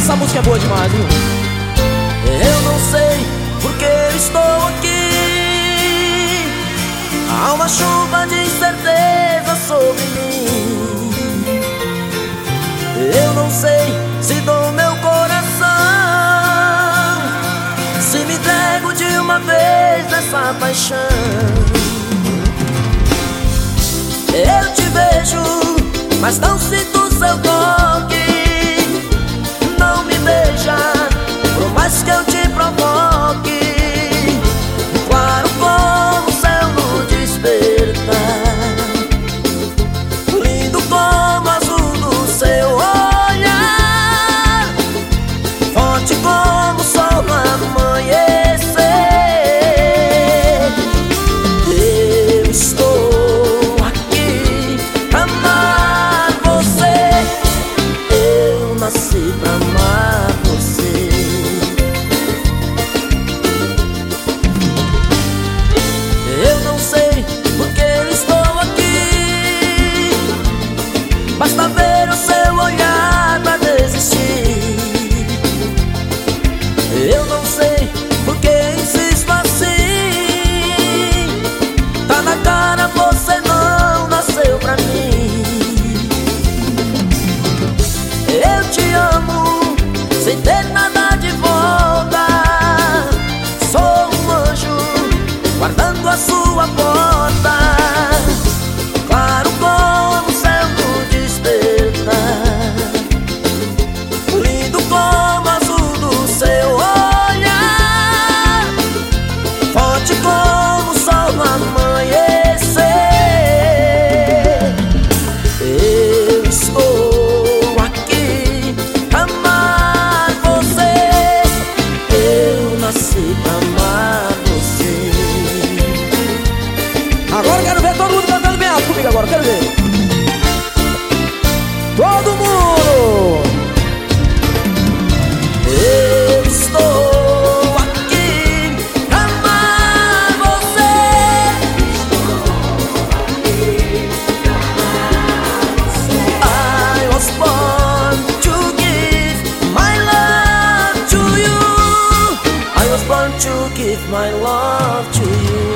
essa música é boa demais, viu? Eu não sei porque eu estou aqui. Há uma chuva de incerteza sobre mim. Eu não sei se dou meu coração, se me entrego de uma vez nessa paixão. Eu te vejo, mas não sinto seu toque. Não me beija, por mais que eu te provoque. Claro como o céu no despertar, lindo como o azul do seu olhar, forte como o sol no amanhecer. Eu estou aqui pra amar você. Eu nasci pra amar você. Eu não sei porque eu estou aqui, basta ver o seu olhar pra desistir. Eu não sei porque insisto assim, tá na cara, você não nasceu pra mim. Eu te amo sem ter nada de volta. Sou um anjo guardando a sua porta. Claro como o céu no despertar, lindo como o azul do seu olhar, forte como o sol no amanhecer. Eu estou aqui pra amar você. Eu nasci pra amar você. Agora eu quero ver todo mundo cantando bem alto comigo agora, quero ver. Todo mundo! Eu estou aqui pra amar você. I was born to give my love to you. I was born to give my love to you.